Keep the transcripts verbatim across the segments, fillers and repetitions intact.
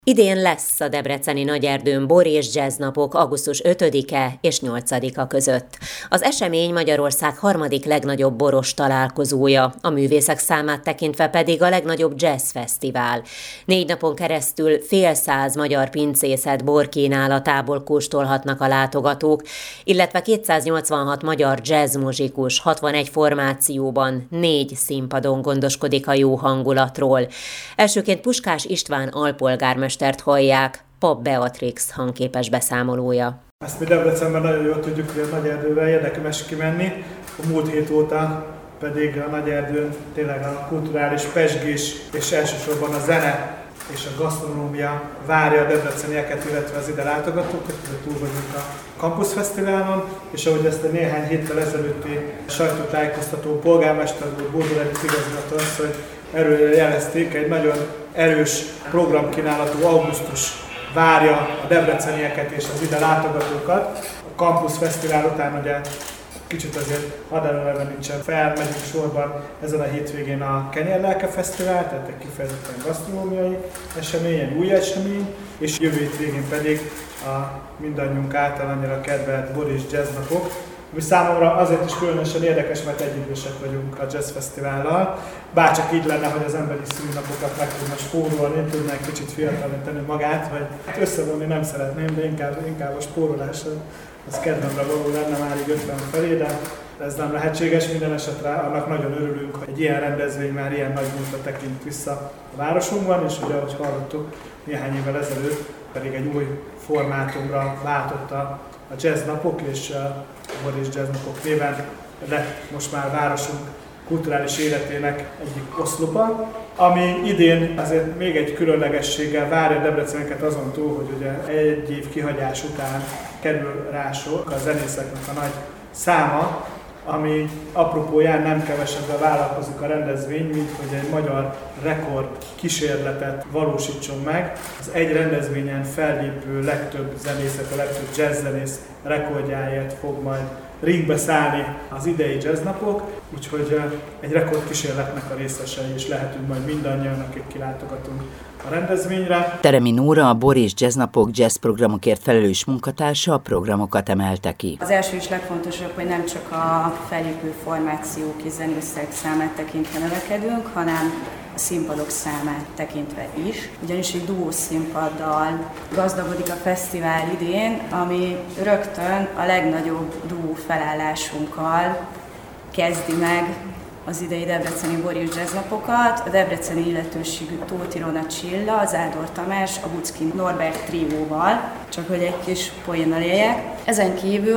Idén lesz a debreceni Nagyerdőn bor és jazz napok augusztus ötödike és nyolcadika között. Az esemény Magyarország harmadik legnagyobb boros találkozója, a művészek számát tekintve pedig a legnagyobb jazz fesztivál. Négy napon keresztül fél száz magyar pincészet borkínálatából kóstolhatnak a látogatók, illetve kétszáznyolcvanhat magyar jazz muzsikus hatvanegy formációban négy színpadon gondoskodik a jó hangulatról. Elsőként Puskás István alpolgármester mestert hallják, Pap Beatrix hangképes beszámolója. Ezt mi Debrecenben nagyon jól tudjuk, hogy a Nagyerdővel érdemes kimenni. A múlt hét óta pedig a Nagyerdőn tényleg a kulturális pezsgés és elsősorban a zene és a gasztronómia várja a debrecenieket, illetve az ide látogatókat, hogy túl vagyunk a Campus Fesztiválon, és ahogy ezt a néhány héttel ezelőtti sajtótájékoztató polgármester úr, Bódor Edith igazgató asszony erről jelezték, egy nagyon erős programkínálatú augusztus várja a debrecenieket és az ide látogatókat. A Campus Fesztivál után ugye kicsit azért haderőlevenítsen fel, megyünk sorban ezen a hétvégén a Kenyérlelke Fesztivál, tehát egy kifejezetten gasztronómiai esemény, egy új esemény, és jövő hétvégén pedig a mindannyiunk által annyira kedvelt bor és jazz napok, ami számomra azért is különösen érdekes, mert egyidősek vagyunk a Jazz Fesztivállal. Bárcsak így lenne, hogy az emberi szülinapokat meg tudna spórolni, tudná egy kicsit fiatalítani magát, vagy összevonni nem szeretném, de inkább, inkább a spórolás az kedvemre való lenne már így ötven felé, de ez nem lehetséges. Minden esetre annak nagyon örülünk, hogy egy ilyen rendezvény már ilyen nagy múltra tekint vissza a városunkban, és ugye, ahogy hallottuk, néhány évvel ezelőtt pedig egy új formátumra váltott a a jazz napok, és a bor és jazz napok néven lett most már városunk kulturális életének egyik oszlopa, ami idén azért még egy különlegességgel várja a debreceneket azon túl, hogy ugye egy év kihagyás után kerül rá sor a zenészeknek a nagy száma, ami apropóján nem kevesebben vállalkozik a rendezvény, mint hogy egy magyar rekord kísérletet valósítson meg. Az egy rendezvényen fellépő legtöbb zenészet, a legtöbb jazzzenész rekordjáért fog majd ringbe szállni az idei jazznapok, úgyhogy egy rekordkísérletnek a részesei is lehetünk majd mindannyian, akik kilátogatunk a rendezvényre. Teremi Nóra, a bor és jazznapok jazz programokért felelős munkatársa, a programokat emelte ki. Az első és legfontosabb, hogy nem csak a fellépő formációk és zenészek számát tekintve növekedünk, hanem a színpadok számát tekintve is. Ugyanis egy duó színpaddal gazdagodik a fesztivál idén, ami rögtön a legnagyobb duó felállásunkkal kezdi meg az idei debreceni bor és jazz napokat. A debreceni illetőségű Tóth Ilona Csilla, az Ádor Tamás, a Buczki Norbert trióval, csak hogy egy kis poénnal éljek. Ezen kívül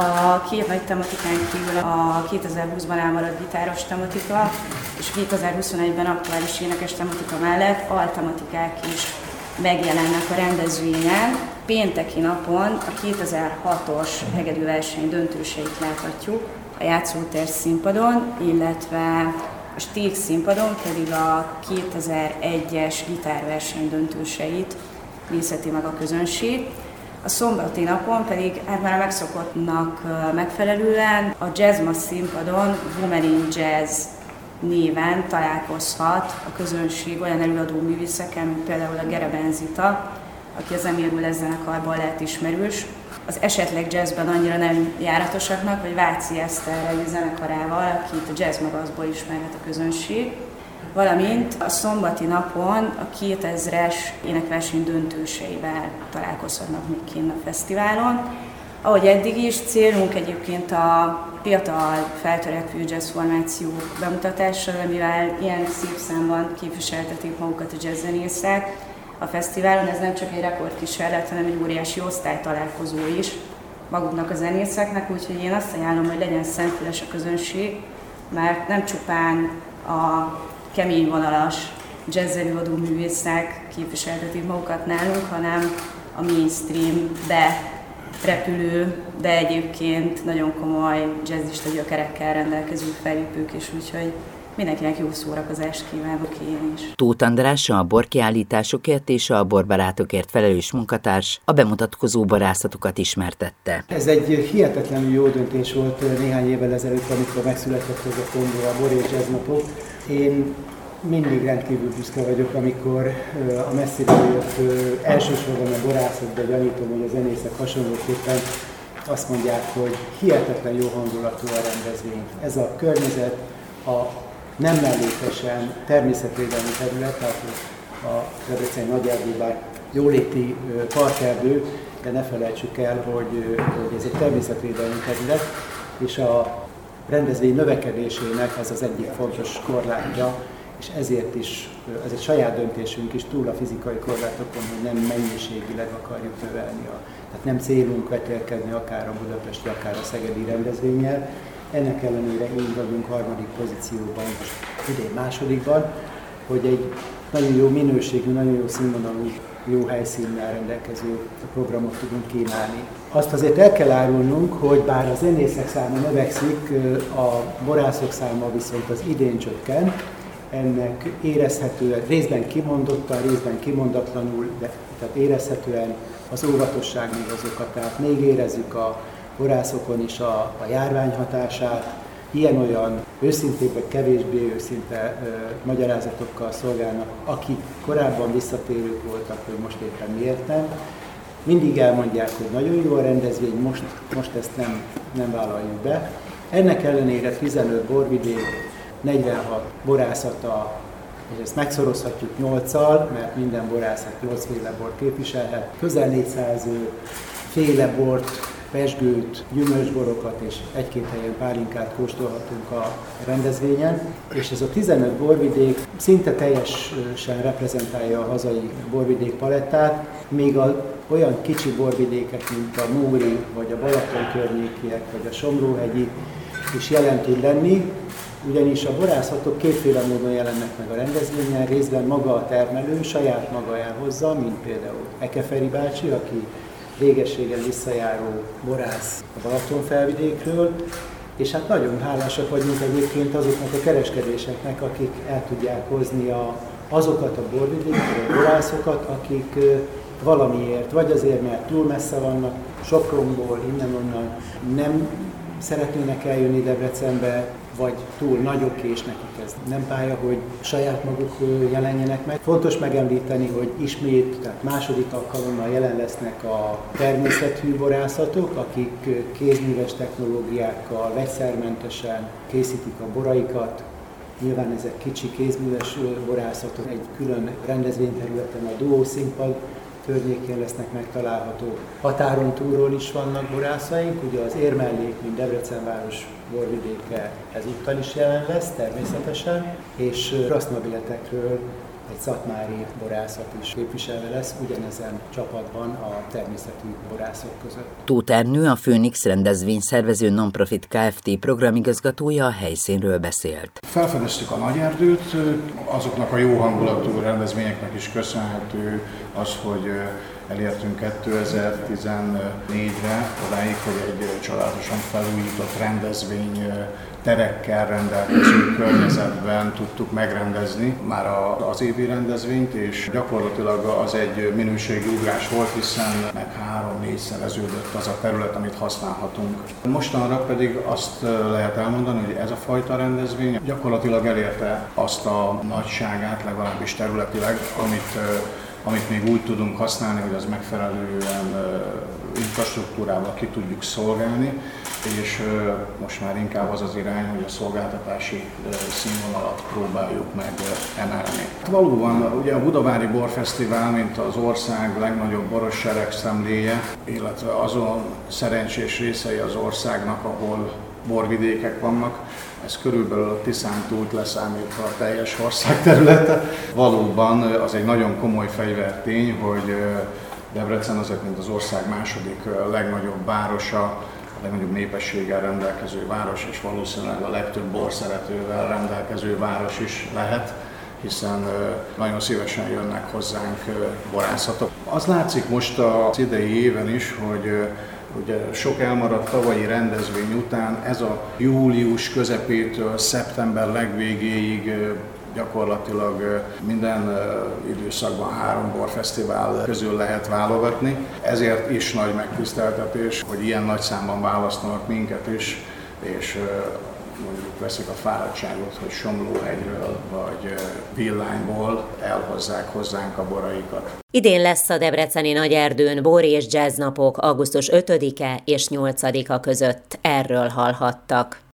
a két nagy tematikán kívül a kétezer-húszban elmaradt gitáros tematika és kétezer-huszonegyben aktuális énekes tematika mellett altematikák is megjelennek a rendezvényen. Pénteki napon a kétezer-hatos hegedűverseny döntőseit láthatjuk a játszótér színpadon, illetve a Sték színpadon pedig a kétezer-egyes gitárverseny döntőseit nézheti meg a közönség. A szombati napon pedig hát már a megszokottnak megfelelően a Jazzma színpadon Women in Jazz néven találkozhat a közönség olyan előadó művészekkel, mint például a Gereben Zita, aki az Emil zenekarban lehet ismerős. Az esetleg jazzben annyira nem járatosaknak, vagy Váci Eszter zenekarával, akit a Jazz Magazból ismerhet a közönség. Valamint a szombati napon a kétezres énekverseny döntőseivel találkozhatnak még kint a fesztiválon. Ahogy eddig is, célunk egyébként a fiatal feltörekvő jazz formációk bemutatása, mivel ilyen szép számban képviseltetik magukat a jazzzenészek a fesztiválon. Ez nem csak egy rekordkísérlet, hanem egy óriási osztálytalálkozó is maguknak a zenészeknek, úgyhogy én azt ajánlom, hogy legyen szemfüles a közönség, mert nem csupán a kemény vonalas jazzelőadó művészek képviseltetik magukat nálunk, hanem a mainstreambe repülő, de egyébként nagyon komoly jazzista gyökerekkel rendelkező fellépők is, úgyhogy mindenkinek jó szórakozást kívánok én is. Tóth András, a borkiállításokért és a borbarátokért felelős munkatárs a bemutatkozó borászatokat ismertette. Ez egy hihetetlenül jó döntés volt néhány évvel ezelőtt, amikor megszületett ez a fondó, a bor és jazz napok. Én mindig rendkívül büszke vagyok, amikor a messziről jött, elsősorban a borászok, de gyanítom, hogy a zenészek hasonlóképpen azt mondják, hogy hihetetlen jó hangulatú a rendezvény. Ez a környezet, a nem mellékesen természetvédelmi terület, tehát a debreceni Nagyerdő, bár jóléti parkerdő, de ne felejtsük el, hogy, hogy ez egy természetvédelmi terület, és a rendezvény növekedésének ez az egyik fontos korlátja, és ezért is, ez egy saját döntésünk is túl a fizikai korlátokon, hogy nem mennyiségileg akarjuk növelni. A, tehát nem célunk vetélkedni akár a budapesti, akár a szegedi rendezvénnyel. Ennek ellenére így vagyunk harmadik pozícióban, most idén másodikban, hogy egy nagyon jó minőségű, nagyon jó színvonalú, jó helyszínnel rendelkező programot tudunk kínálni. Azt azért el kell árulnunk, hogy bár a zenészek száma növekszik, a borászok száma viszont az idén csökken. Ennek érezhetően, részben kimondottan, részben kimondatlanul, de tehát érezhetően az óvatosság még az oka. Tehát még érezzük a borászokon is a, a járvány hatását, ilyen-olyan őszintén vagy kevésbé őszinte ö, magyarázatokkal szolgálnak, akik korábban visszatérők voltak, hogy most éppen miért nem. Mindig elmondják, hogy nagyon jó a rendezvény, most, most ezt nem, nem vállaljuk be. Ennek ellenére tizenöt borvidék, negyvenhat borászata, és ezt megszorozhatjuk nyolccal, mert minden borászat nyolcféle bort képviselhet. Közel négyszáz féle bort, pezsgőt, gyümölcsborokat és egy-két helyen pálinkát kóstolhatunk a rendezvényen, és ez a tizenöt borvidék szinte teljesen reprezentálja a hazai borvidék palettát, még a olyan kicsi borvidékek, mint a Móri, vagy a Balaton környékiek, vagy a Somlóhegyi is jelen tud lenni, ugyanis a borászatok kétféle módon jelennek meg a rendezvényen, részben maga a termelő saját maga elhozza, mint például Ekeferi bácsi, aki régességen visszajáró borász a Balaton felvidékről, és hát nagyon hálásak vagyunk egyébként azoknak a kereskedéseknek, akik el tudják hozni a, azokat a borvidékeket, a borászokat, akik valamiért, vagy azért, mert túl messze vannak, Sopronból, innen-onnan nem szeretnének eljönni Debrecenbe, vagy túl nagyok és nekik ez nem pálya, hogy saját maguk jelenjenek meg. Fontos megemlíteni, hogy ismét, tehát második alkalommal jelen lesznek a természetű borászatok, akik kézműves technológiákkal, vegyszermentesen készítik a boraikat. Nyilván ezek kicsi kézműves borászatok, egy külön rendezvényterületen a Duó színpad környékén lesznek megtalálhatók. Határon túlról is vannak borászaink, ugye az Érmellék, mint Debrecen város borvidéke ezúttal is jelen lesz természetesen, és Krasznabiltekről egy szatmári borászat is képviselve lesz ugyanezen csapatban a természetű borászok között. Tóth Ernő, a Phoenix rendezvény szervező non-profit Kft. Programigazgatója a helyszínről beszélt. Felfedeztük a Nagyerdőt, azoknak a jó hangulatú rendezvényeknek is köszönhető az, hogy elértünk kétezer-tizennégyre odáig, hogy egy családosan felújított rendezvény terekkel rendelkező környezetben tudtuk megrendezni már az évi rendezvényt, és gyakorlatilag az egy minőségi ugrás volt, hiszen meg három-négyszereződött az a terület, amit használhatunk. Mostanra pedig azt lehet elmondani, hogy ez a fajta rendezvény gyakorlatilag elérte azt a nagyságát, legalábbis területileg, amit amit még úgy tudunk használni, hogy az megfelelően infrastruktúrával ki tudjuk szolgálni, és most már inkább az az irány, hogy a szolgáltatási színvonalat próbáljuk meg emelni. Valóban ugye a Budavári Borfesztivál, mint az ország legnagyobb boros seregszemléje, illetve azon szerencsés részei az országnak, ahol borvidékek vannak, ez körülbelül a Tiszántúlt leszámítva a teljes ország területe. Valóban az egy nagyon komoly fegyvertény, hogy Debrecen azért, mint az ország második legnagyobb városa, a legnagyobb népességgel rendelkező város, és valószínűleg a legtöbb borszeretővel rendelkező város is lehet, hiszen nagyon szívesen jönnek hozzánk borászatok. Az látszik most az idei éven is, hogy ugye sok elmaradt tavalyi rendezvény után ez a július közepétől szeptember legvégéig gyakorlatilag minden időszakban három borfesztivál közül lehet válogatni. Ezért is nagy megtiszteltetés, hogy ilyen nagy számban választanak minket is, és mondjuk veszik a fáradtságot, hogy Somlóhegyről vagy Villányból elhozzák hozzánk a boraikat. Idén lesz a debreceni Nagyerdőn bor és jazz napok augusztus ötödike és nyolcadika között. Erről hallhattak.